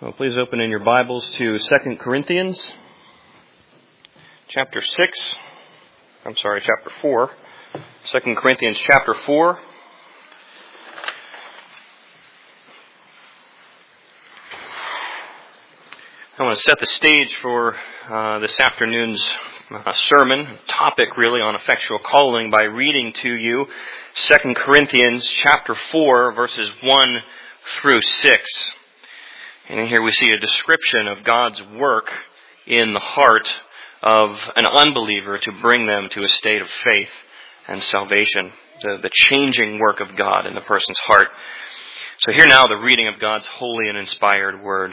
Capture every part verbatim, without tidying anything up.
Well, please open in your Bibles to Second Corinthians chapter six. I'm sorry, chapter four. Second Corinthians chapter four. I want to set the stage for uh, this afternoon's uh, sermon, topic really on effectual calling, by reading to you Second Corinthians chapter four, verses one through six. And in here we see a description of God's work in the heart of an unbeliever to bring them to a state of faith and salvation. The, the changing work of God in the person's heart. So hear now the reading of God's holy and inspired word.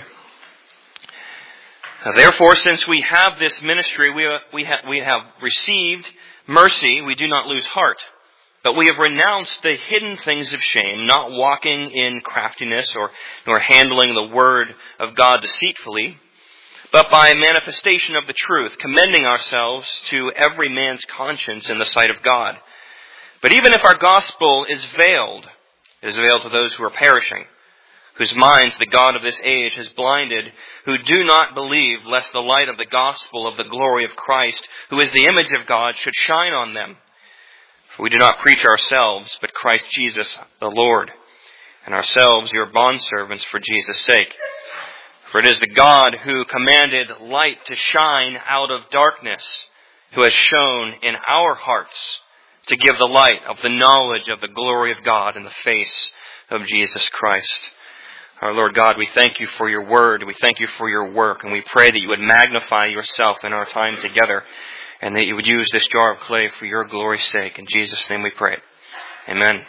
Therefore, since we have this ministry, we, we, ha, we have received mercy, we do not lose heart. But we have renounced the hidden things of shame, not walking in craftiness or nor handling the word of God deceitfully, but by manifestation of the truth, commending ourselves to every man's conscience in the sight of God. But even if our gospel is veiled, it is veiled to those who are perishing, whose minds the God of this age has blinded, who do not believe, lest the light of the gospel of the glory of Christ, who is the image of God, should shine on them. For we do not preach ourselves, but Christ Jesus the Lord, and ourselves your bondservants for Jesus' sake. For it is the God who commanded light to shine out of darkness, who has shone in our hearts to give the light of the knowledge of the glory of God in the face of Jesus Christ. Our Lord God, we thank you for your word, we thank you for your work, and we pray that you would magnify yourself in our time together, and that you would use this jar of clay for your glory's sake. In Jesus' name we pray. Amen.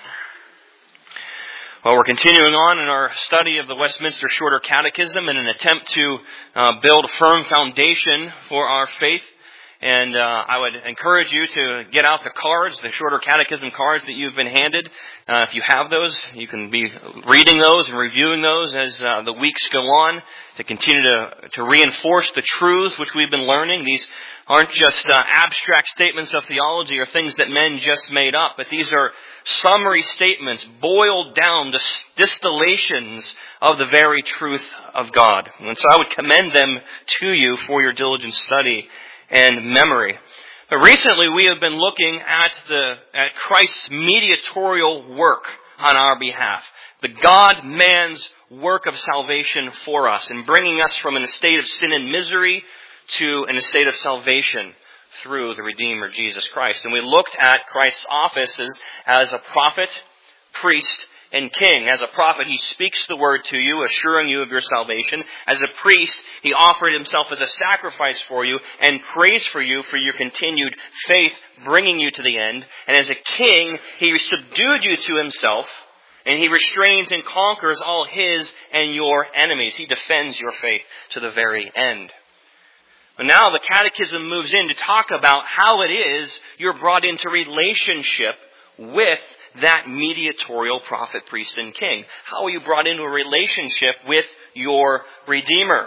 Well, we're continuing on in our study of the Westminster Shorter Catechism in an attempt to uh, build a firm foundation for our faith. And uh, I would encourage you to get out the cards, the Shorter Catechism cards that you've been handed. Uh, if you have those, you can be reading those and reviewing those as uh, the weeks go on to continue to, to reinforce the truths which we've been learning. These aren't just uh, abstract statements of theology or things that men just made up, but these are summary statements boiled down to distillations of the very truth of God. And so I would commend them to you for your diligent study and memory. But recently we have been looking at the at Christ's mediatorial work on our behalf. The God-man's work of salvation for us, and bringing us from an estate of sin and misery to an estate of salvation through the Redeemer, Jesus Christ. And we looked at Christ's offices as a prophet, priest, and king. As a prophet, he speaks the word to you, assuring you of your salvation. As a priest, he offered himself as a sacrifice for you and prays for you for your continued faith, bringing you to the end. And as a king, he subdued you to himself, and he restrains and conquers all his and your enemies. He defends your faith to the very end. But now the Catechism moves in to talk about how it is you're brought into relationship with that mediatorial prophet, priest, and king. How are you brought into a relationship with your Redeemer?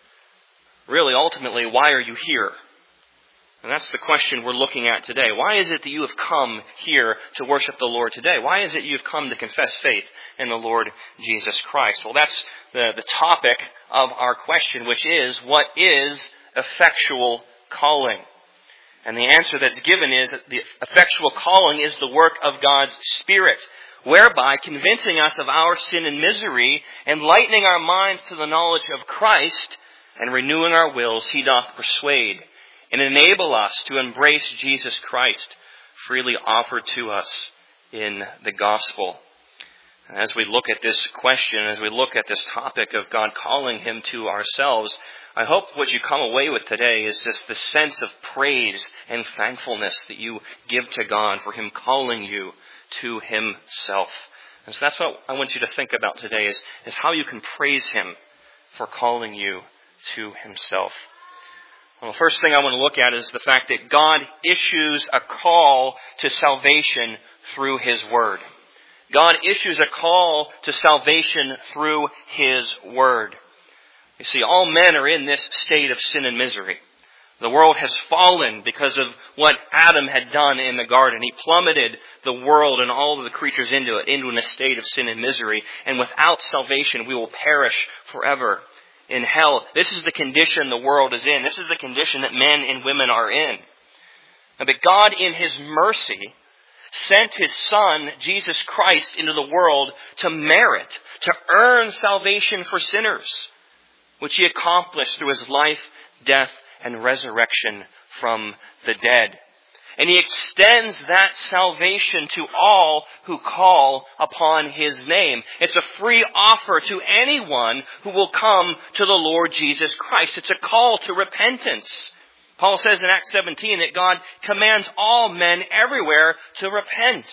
Really, ultimately, why are you here? And that's the question we're looking at today. Why is it that you have come here to worship the Lord today? Why is it you've come to confess faith in the Lord Jesus Christ? Well, that's the, the topic of our question, which is, what is effectual calling? And the answer that's given is that the effectual calling is the work of God's Spirit, whereby convincing us of our sin and misery, enlightening our minds to the knowledge of Christ, and renewing our wills, he doth persuade, and enable us to embrace Jesus Christ, freely offered to us in the gospel. As we look at this question, as we look at this topic of God calling him to ourselves, I hope what you come away with today is just the sense of praise and thankfulness that you give to God for him calling you to himself. And so that's what I want you to think about today, is, is how you can praise him for calling you to himself. Well, the first thing I want to look at is the fact that God issues a call to salvation through his word. God issues a call to salvation through his word. You see, all men are in this state of sin and misery. The world has fallen because of what Adam had done in the garden. He plummeted the world and all of the creatures into it, into a state of sin and misery. And without salvation, we will perish forever in hell. This is the condition the world is in. This is the condition that men and women are in. But God, in His mercy, sent His Son, Jesus Christ, into the world to merit, to earn salvation for sinners, which He accomplished through His life, death, and resurrection from the dead. And He extends that salvation to all who call upon His name. It's a free offer to anyone who will come to the Lord Jesus Christ. It's a call to repentance. Paul says in Acts seventeen that God commands all men everywhere to repent.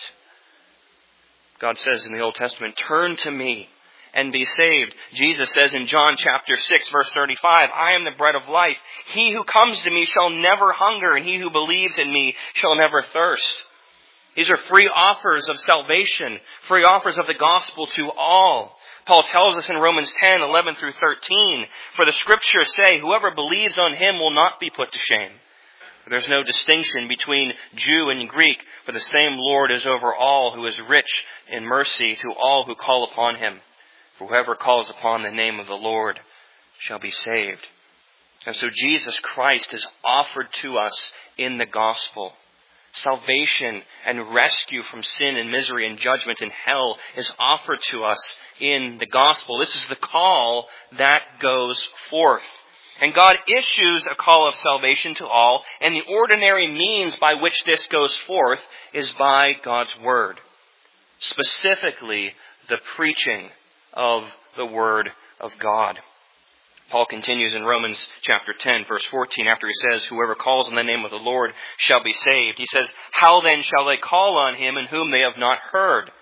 God says in the Old Testament, turn to me and be saved. Jesus says in John chapter six, verse thirty-five, I am the bread of life. He who comes to me shall never hunger, and he who believes in me shall never thirst. These are free offers of salvation, free offers of the gospel to all. Paul tells us in Romans ten, eleven through thirteen, for the Scriptures say, whoever believes on Him will not be put to shame. For there's no distinction between Jew and Greek, for the same Lord is over all, who is rich in mercy to all who call upon Him. For whoever calls upon the name of the Lord shall be saved. And so Jesus Christ is offered to us in the gospel. Salvation and rescue from sin and misery and judgment and hell is offered to us in the gospel. This is the call that goes forth. And God issues a call of salvation to all, and the ordinary means by which this goes forth is by God's Word. Specifically, the preaching of the Word of God. Paul continues in Romans chapter ten, verse fourteen, after he says, whoever calls on the name of the Lord shall be saved. He says, how then shall they call on Him in whom they have not heard,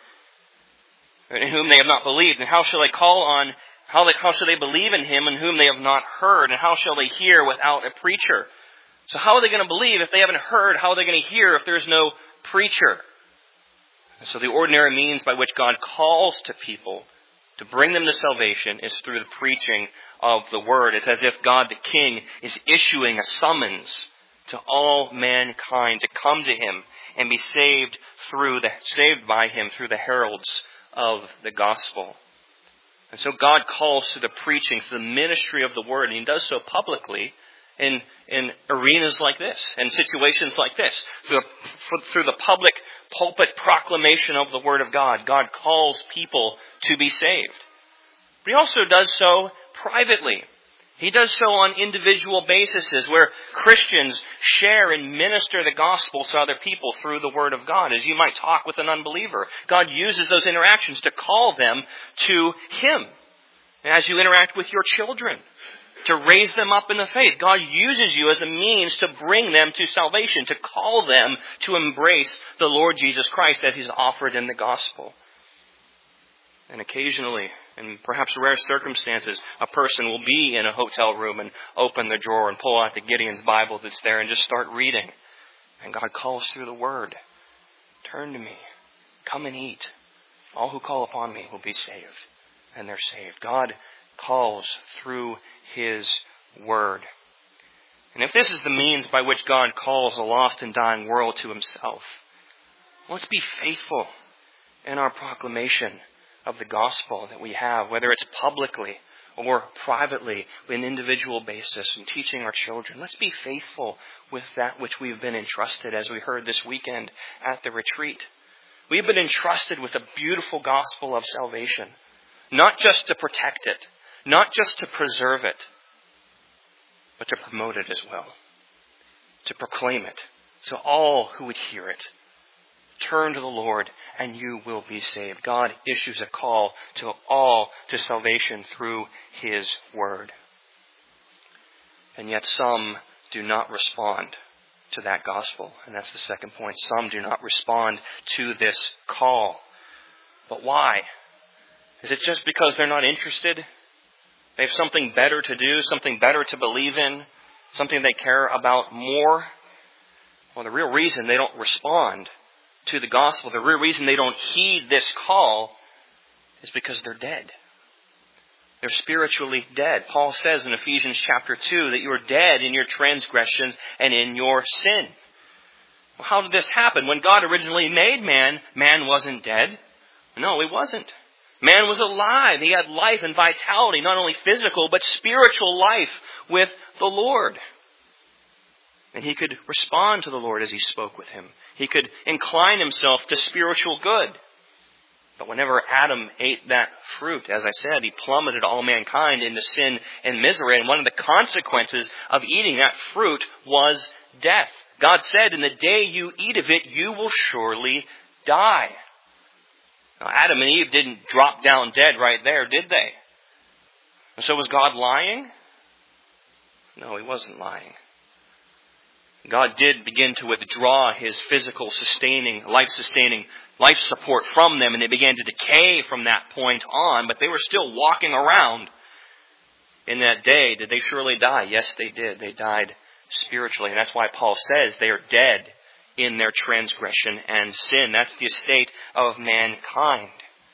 in whom they have not believed? And how shall they call on, how, they, how shall they believe in Him in whom they have not heard? And how shall they hear without a preacher? So how are they going to believe if they haven't heard? How are they going to hear if there's no preacher? And so the ordinary means by which God calls to people to bring them to salvation is through the preaching of the Word. It's as if God the King is issuing a summons to all mankind to come to Him and be saved through the saved by Him through the heralds of the gospel. And so God calls to the preaching, to the ministry of the Word, and He does so publicly in, in arenas like this, in situations like this, through, through the public pulpit proclamation of the Word of God. God calls people to be saved. But He also does so privately. He does so on individual bases where Christians share and minister the gospel to other people through the Word of God, as you might talk with an unbeliever. God uses those interactions to call them to Him. And as you interact with your children, to raise them up in the faith, God uses you as a means to bring them to salvation, to call them to embrace the Lord Jesus Christ as He's offered in the gospel. And occasionally, in perhaps rare circumstances, a person will be in a hotel room and open the drawer and pull out the Gideon's Bible that's there and just start reading. And God calls through the Word. Turn to me. Come and eat. All who call upon me will be saved. And they're saved. God calls through His Word. And if this is the means by which God calls a lost and dying world to Himself, let's be faithful in our proclamation of the gospel that we have, whether it's publicly or privately, in individual basis, and teaching our children. Let's be faithful with that which we've been entrusted, as we heard this weekend at the retreat. We've been entrusted with a beautiful gospel of salvation, not just to protect it, not just to preserve it, but to promote it as well, to proclaim it to all who would hear it. Turn to the Lord and you will be saved. God issues a call to all to salvation through His Word. And yet some do not respond to that gospel. And that's the second point. Some do not respond to this call. But why? Is it just because they're not interested? They have something better to do, something better to believe in, something they care about more? Well, the real reason they don't respond to the gospel, the real reason they don't heed this call, is because they're dead. They're spiritually dead. Paul says in Ephesians chapter two that you are dead in your transgressions and in your sin. Well, how did this happen? When God originally made man, man wasn't dead. No, he wasn't. Man was alive. He had life and vitality, not only physical, but spiritual life with the Lord. And he could respond to the Lord as he spoke with him. He could incline himself to spiritual good. But whenever Adam ate that fruit, as I said, he plummeted all mankind into sin and misery. And one of the consequences of eating that fruit was death. God said, in the day you eat of it, you will surely die. Now, Adam and Eve didn't drop down dead right there, did they? And so was God lying? No, he wasn't lying. God did begin to withdraw his physical sustaining, life-sustaining, life support from them, and they began to decay from that point on, but they were still walking around in that day. Did they surely die? Yes, they did. They died spiritually, and that's why Paul says they are dead in their transgression and sin. That's the estate of mankind.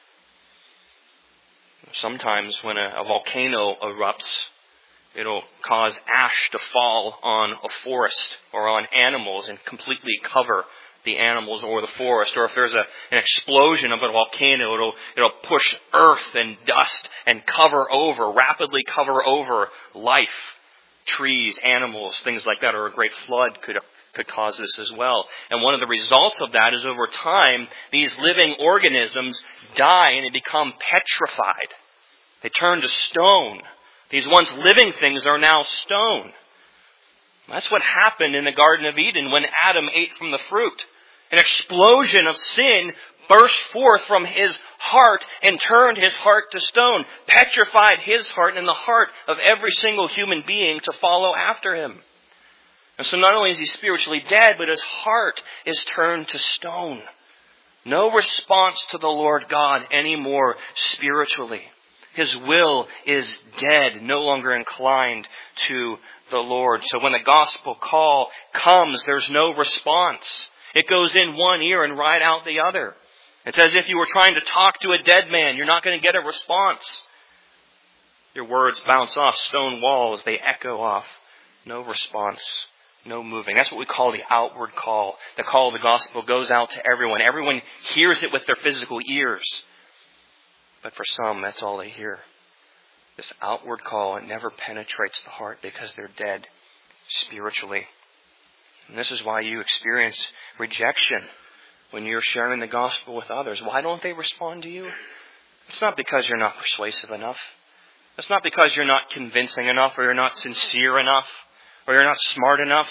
Sometimes when a, a volcano erupts, it'll cause ash to fall on a forest or on animals and completely cover the animals or the forest. Or if there's a, an explosion of a volcano, it'll, it'll push earth and dust and cover over, rapidly cover over life, trees, animals, things like that. Or a great flood could could cause this as well. And one of the results of that is over time, these living organisms die and they become petrified. They turn to stone. These once living things are now stone. That's what happened in the Garden of Eden when Adam ate from the fruit. An explosion of sin burst forth from his heart and turned his heart to stone, petrified his heart and the heart of every single human being to follow after him. And so not only is he spiritually dead, but his heart is turned to stone. No response to the Lord God anymore spiritually. His will is dead, no longer inclined to the Lord. So when the gospel call comes, there's no response. It goes in one ear and right out the other. It's as if you were trying to talk to a dead man. You're not going to get a response. Your words bounce off stone walls. They echo off. No response. No moving. That's what we call the outward call. The call of the gospel goes out to everyone. Everyone hears it with their physical ears. But for some, that's all they hear. This outward call, it never penetrates the heart because they're dead spiritually. And this is why you experience rejection when you're sharing the gospel with others. Why don't they respond to you? It's not because you're not persuasive enough. It's not because you're not convincing enough, or you're not sincere enough, or you're not smart enough.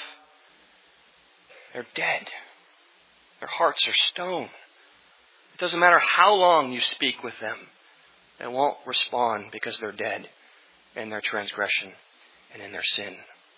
They're dead. Their hearts are stone. It doesn't matter how long you speak with them. They won't respond because they're dead in their transgression and in their sin.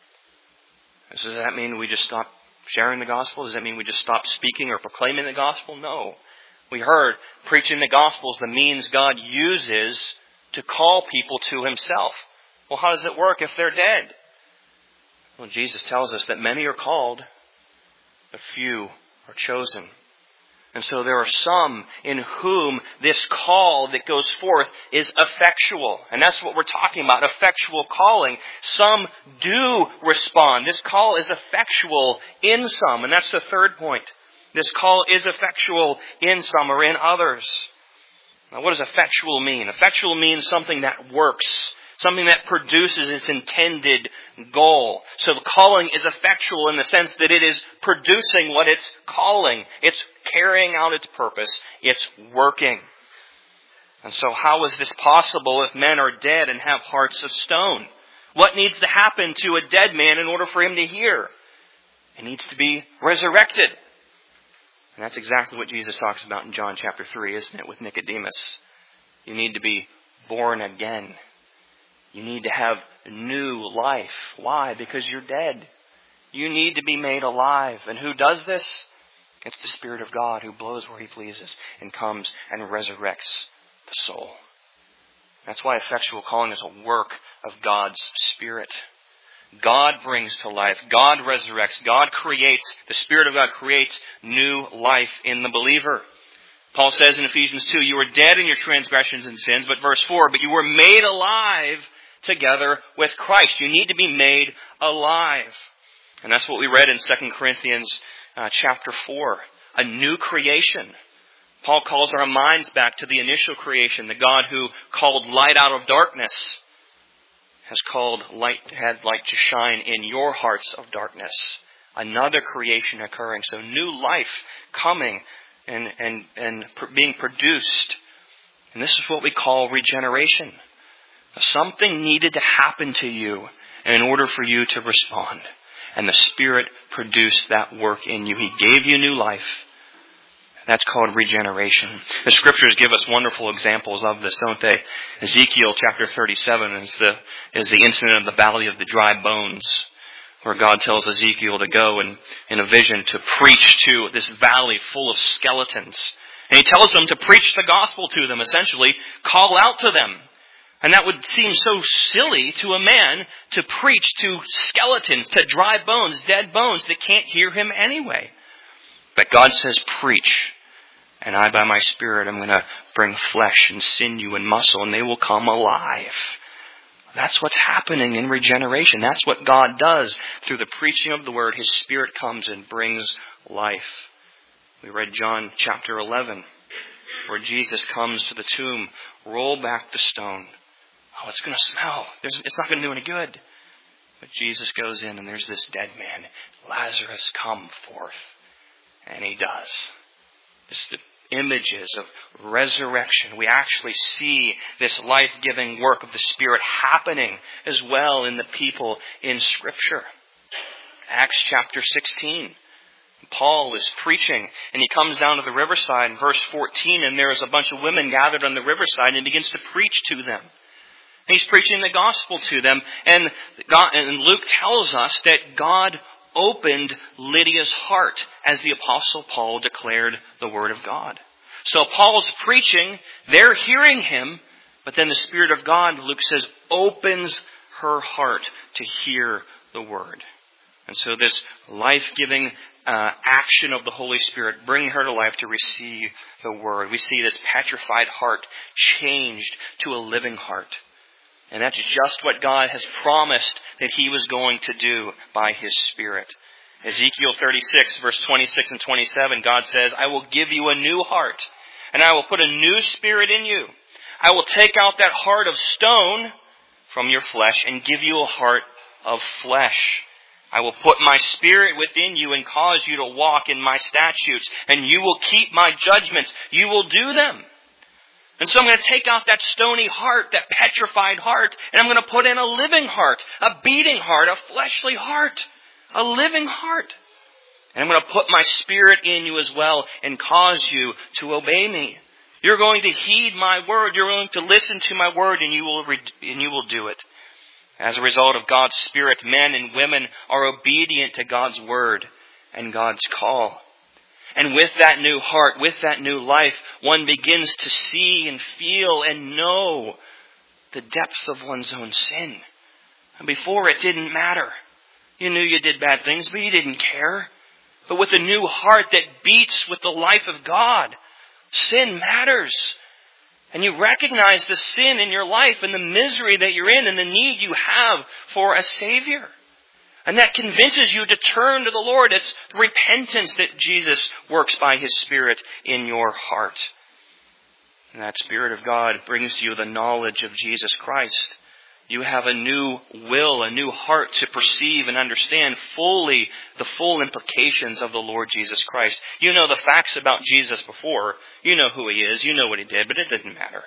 So does that mean we just stop sharing the gospel? Does that mean we just stop speaking or proclaiming the gospel? No. We heard preaching the gospel is the means God uses to call people to himself. Well, how does it work if they're dead? Well, Jesus tells us that many are called, but few are chosen. And so there are some in whom this call that goes forth is effectual. And that's what we're talking about, effectual calling. Some do respond. This call is effectual in some. And that's the third point. This call is effectual in some or in others. Now, what does effectual mean? Effectual means something that works. Something that produces its intended goal. So the calling is effectual in the sense that it is producing what it's calling. It's carrying out its purpose. It's working. And so how is this possible if men are dead and have hearts of stone? What needs to happen to a dead man in order for him to hear? He needs to be resurrected. And that's exactly what Jesus talks about in John chapter three, isn't it, with Nicodemus? You need to be born again. You need to have new life. Why? Because you're dead. You need to be made alive. And who does this? It's the Spirit of God who blows where he pleases and comes and resurrects the soul. That's why effectual calling is a work of God's Spirit. God brings to life. God resurrects. God creates. The Spirit of God creates new life in the believer. Paul says in Ephesians two, you were dead in your transgressions and sins, but verse four, but you were made alive together with Christ. You need to be made alive. And that's what we read in Second Corinthians uh, chapter four. A new creation. Paul calls our minds back to the initial creation. The God who called light out of darkness has called light, had light to shine in your hearts of darkness. Another creation occurring. So new life coming and, and, and being produced. And this is what we call regeneration. Something needed to happen to you in order for you to respond. And the Spirit produced that work in you. He gave you new life. That's called regeneration. The Scriptures give us wonderful examples of this, don't they? Ezekiel chapter thirty-seven is the is the incident of the valley of the dry bones, where God tells Ezekiel to go and in a vision to preach to this valley full of skeletons. And he tells them to preach the gospel to them, essentially, call out to them. And that would seem so silly to a man to preach to skeletons, to dry bones, dead bones that can't hear him anyway. But God says, preach. And I, by my Spirit, am going to bring flesh and sinew and muscle, and they will come alive. That's what's happening in regeneration. That's what God does. Through the preaching of the Word, His Spirit comes and brings life. We read John chapter eleven, where Jesus comes to the tomb, roll back the stone. Oh, it's going to smell. There's, it's not going to do any good. But Jesus goes in, and there's this dead man. Lazarus, come forth. And he does. Just the images of resurrection. We actually see this life-giving work of the Spirit happening as well in the people in Scripture. Acts chapter sixteen. Paul is preaching, and he comes down to the riverside in verse fourteen, and there is a bunch of women gathered on the riverside, and he begins to preach to them. And he's preaching the gospel to them, and, God, and Luke tells us that God opened Lydia's heart as the Apostle Paul declared the Word of God. So Paul's preaching, they're hearing him, but then the Spirit of God, Luke says, opens her heart to hear the Word. And so this life-giving uh, action of the Holy Spirit, bringing her to life to receive the Word. We see this petrified heart changed to a living heart. And that's just what God has promised that He was going to do by His Spirit. Ezekiel thirty-six, verse twenty-six and twenty-seven, God says, I will give you a new heart, and I will put a new spirit in you. I will take out that heart of stone from your flesh and give you a heart of flesh. I will put my Spirit within you and cause you to walk in my statutes, and you will keep my judgments. You will do them. And so I'm going to take out that stony heart, that petrified heart, and I'm going to put in a living heart, a beating heart, a fleshly heart, a living heart. And I'm going to put my Spirit in you as well and cause you to obey me. You're going to heed my word. You're going to listen to my word, and you will re- and you will do it. As a result of God's Spirit, men and women are obedient to God's word and God's call. And with that new heart, with that new life, one begins to see and feel and know the depths of one's own sin. And before, it didn't matter. You knew you did bad things, but you didn't care. But with a new heart that beats with the life of God, sin matters. And you recognize the sin in your life and the misery that you're in and the need you have for a Savior. And that convinces you to turn to the Lord. It's repentance that Jesus works by His Spirit in your heart. And that Spirit of God brings you the knowledge of Jesus Christ. You have a new will, a new heart to perceive and understand fully the full implications of the Lord Jesus Christ. You know the facts about Jesus before. You know who He is. You know what He did, but it didn't matter.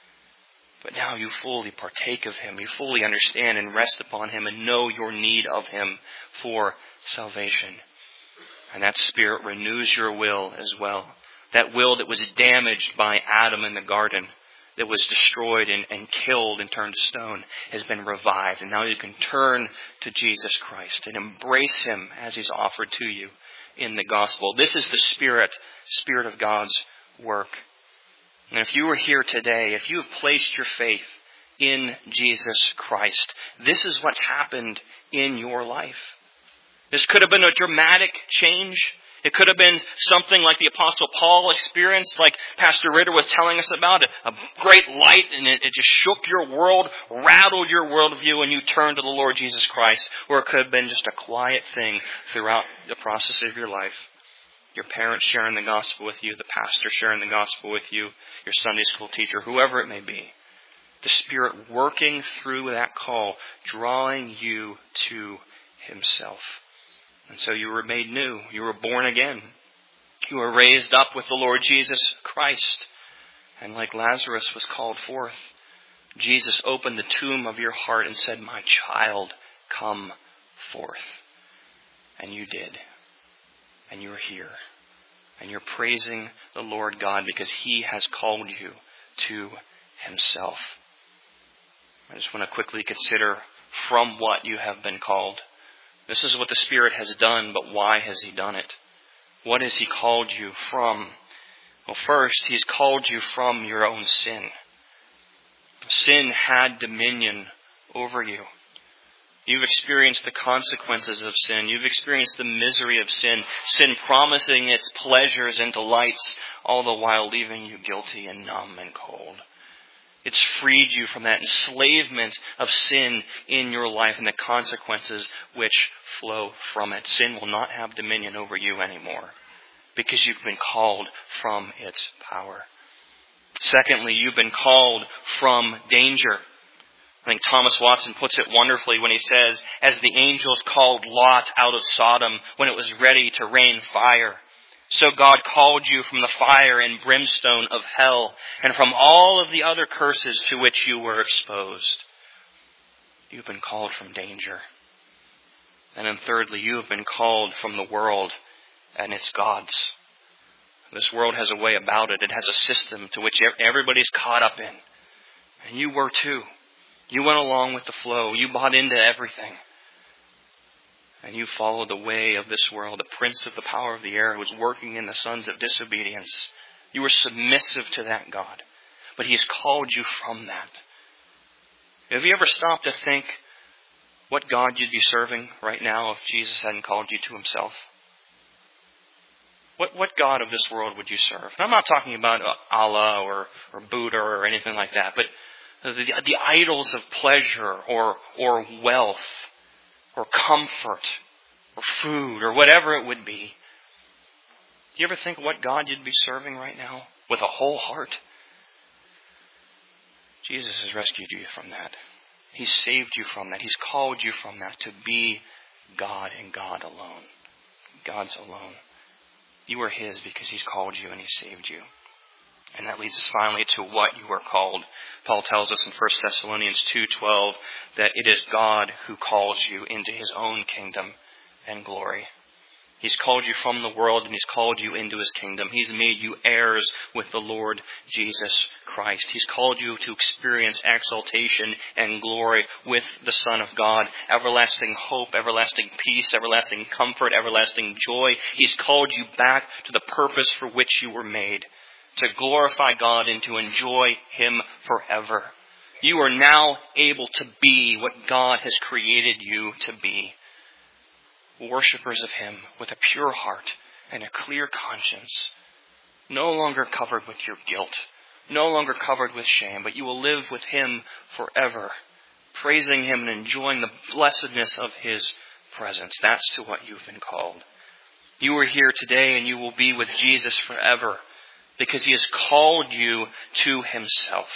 But now you fully partake of Him. You fully understand and rest upon Him and know your need of Him for salvation. And that Spirit renews your will as well. That will that was damaged by Adam in the garden, that was destroyed and, and killed and turned to stone, has been revived. And now you can turn to Jesus Christ and embrace Him as He's offered to you in the gospel. This is the Spirit, Spirit of God's work. And if you were here today, if you have placed your faith in Jesus Christ, this is what's happened in your life. This could have been a dramatic change. It could have been something like the Apostle Paul experienced, like Pastor Ritter was telling us about, a great light, and it, it just shook your world, rattled your worldview, and you turned to the Lord Jesus Christ. Or it could have been just a quiet thing throughout the process of your life. your parents sharing the gospel with you, the pastor sharing the gospel with you, your Sunday school teacher, whoever it may be. The Spirit working through that call, drawing you to Himself. And so you were made new. You were born again. You were raised up with the Lord Jesus Christ. And like Lazarus was called forth, Jesus opened the tomb of your heart and said, "My child, come forth." And you did. And you're here. And you're praising the Lord God because He has called you to Himself. I just want to quickly consider from what you have been called. This is what the Spirit has done, but why has He done it? What has He called you from? Well, first, He's called you from your own sin. Sin had dominion over you. You've experienced the consequences of sin. You've experienced the misery of sin. Sin promising its pleasures and delights, all the while leaving you guilty and numb and cold. It's freed you from that enslavement of sin in your life and the consequences which flow from it. Sin will not have dominion over you anymore because you've been called from its power. Secondly, you've been called from danger. I think Thomas Watson puts it wonderfully when he says, as the angels called Lot out of Sodom when it was ready to rain fire, so God called you from the fire and brimstone of hell and from all of the other curses to which you were exposed. You've been called from danger. And then thirdly, you have been called from the world and its gods. This world has a way about it. It has a system to which everybody's caught up in. And you were too. You went along with the flow. You bought into everything. And you followed the way of this world, the prince of the power of the air who was working in the sons of disobedience. You were submissive to that God. But He has called you from that. Have you ever stopped to think what God you'd be serving right now if Jesus hadn't called you to Himself? What what God of this world would you serve? And I'm not talking about Allah or, or Buddha or anything like that, but the, the idols of pleasure or or wealth or comfort or food or whatever it would be. Do you ever think what God you'd be serving right now with a whole heart? Jesus has rescued you from that. He's saved you from that. He's called you from that to be God and God alone. God's alone. You are His because He's called you and He saved you. And that leads us finally to what you are called. Paul tells us in First Thessalonians two twelve that it is God who calls you into His own kingdom and glory. He's called you from the world and He's called you into His kingdom. He's made you heirs with the Lord Jesus Christ. He's called you to experience exaltation and glory with the Son of God. Everlasting hope, everlasting peace, everlasting comfort, everlasting joy. He's called you back to the purpose for which you were made. To glorify God and to enjoy Him forever. You are now able to be what God has created you to be. Worshippers of Him with a pure heart and a clear conscience. No longer covered with your guilt. No longer covered with shame. But you will live with Him forever. Praising Him and enjoying the blessedness of His presence. That's to what you've been called. You are here today and you will be with Jesus forever. Because He has called you to Himself.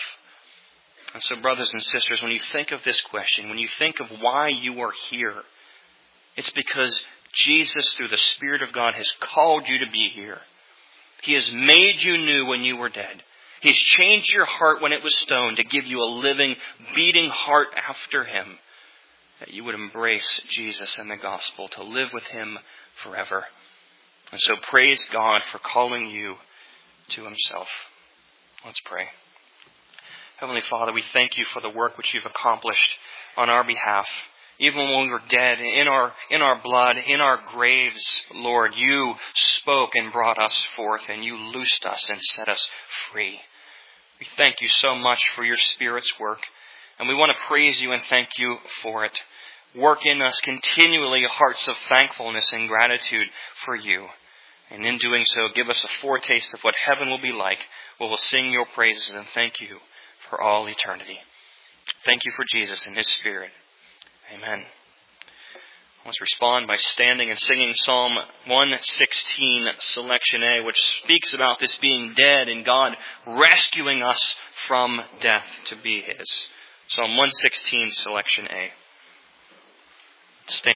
And so, brothers and sisters, when you think of this question, when you think of why you are here, it's because Jesus, through the Spirit of God, has called you to be here. He has made you new when you were dead. He's changed your heart when it was stone to give you a living, beating heart after Him. That you would embrace Jesus and the gospel, to live with Him forever. And so praise God for calling you to Himself. Let's pray. Heavenly Father, we thank You for the work which You've accomplished on our behalf. Even when we were dead, in our in our blood, in our graves, Lord, You spoke and brought us forth, and You loosed us and set us free. We thank You so much for Your Spirit's work, and we want to praise You and thank You for it. Work in us continually hearts of thankfulness and gratitude for You. And in doing so, give us a foretaste of what heaven will be like, where we'll sing Your praises and thank You for all eternity. Thank You for Jesus and His Spirit. Amen. Let's respond by standing and singing Psalm one sixteen, Selection A, which speaks about this being dead and God rescuing us from death to be His. Psalm one sixteen, Selection A. Stand.